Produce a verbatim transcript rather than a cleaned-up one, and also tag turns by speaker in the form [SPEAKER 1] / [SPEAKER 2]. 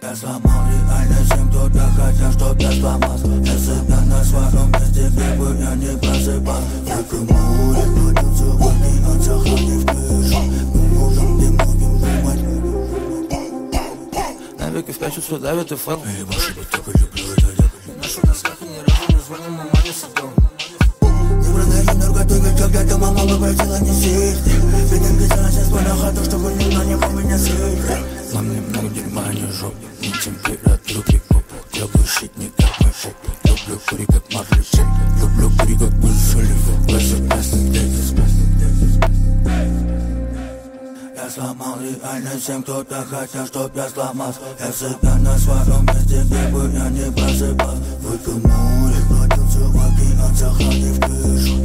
[SPEAKER 1] Я сломал реально всем, кто так хотел, чтоб я сломался. Я себя на своем месте, где бы я не просыпался. Только море плодится в океан, сохранив крышу. Мы можем не многим думать.
[SPEAKER 2] Навеки в пятницу давит и фэн.
[SPEAKER 1] Я больше бы только люблю это дело.
[SPEAKER 2] Нашу на скаке ни разу не звоним, мама не садом.
[SPEAKER 1] Не продаю наркотики, когда-то мама попросила не сесть. Ведь написала сейчас на хату, чтобы никто не мог меня съесть.
[SPEAKER 2] Нам немного дерьма, не жоп, не температуры поп. Люблю шить не как мой шоп. Люблю кури как Марли Чек. Люблю кури как Бузоли. Классик, классик, декис.
[SPEAKER 1] Я сломал реально всем, кто так хотел, чтоб я сломался. Я себя на своем месте, где бы я не просыпался. Только море плодился в океан, сохранив крышу.